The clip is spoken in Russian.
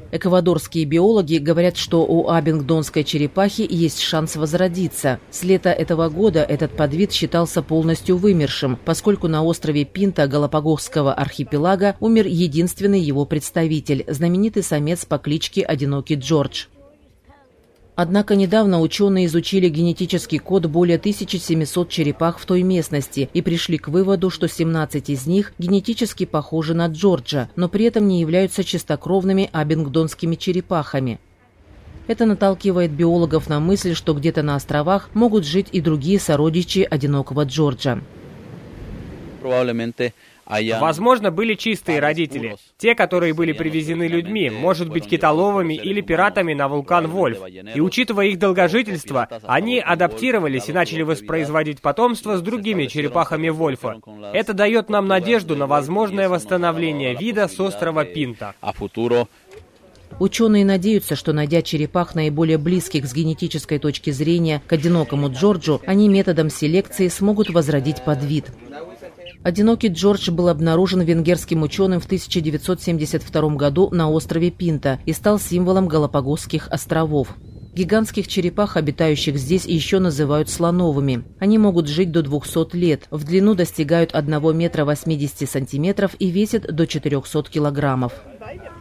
Эквадорские биологи говорят, что у абингдонской черепахи есть шанс возродиться. С лета этого года этот подвид считался полностью вымершим, поскольку на острове Пинта Галапагосского архипелага умер единственный его представитель, знаменитый самец по кличке Одинокий Джордж. Однако недавно ученые изучили генетический код более 1700 черепах в той местности и пришли к выводу, что 17 из них генетически похожи на Джорджа, но при этом не являются чистокровными абингдонскими черепахами. Это наталкивает биологов на мысль, что где-то на островах могут жить и другие сородичи одинокого Джорджа. Возможно, были чистые родители. Те, которые были привезены людьми, может быть, китоловыми или пиратами на вулкан Вольф. И учитывая их долгожительство, они адаптировались и начали воспроизводить потомство с другими черепахами Вольфа. Это дает нам надежду на возможное восстановление вида с острова Пинта. Ученые надеются, что, найдя черепах наиболее близких с генетической точки зрения к одинокому Джорджу, они методом селекции смогут возродить подвид. Одинокий Джордж был обнаружен венгерским ученым в 1972 году на острове Пинта и стал символом Галапагосских островов. Гигантских черепах, обитающих здесь, еще называют слоновыми. Они могут жить до 200 лет, в длину достигают 1 метра 80 сантиметров и весят до 400 килограммов.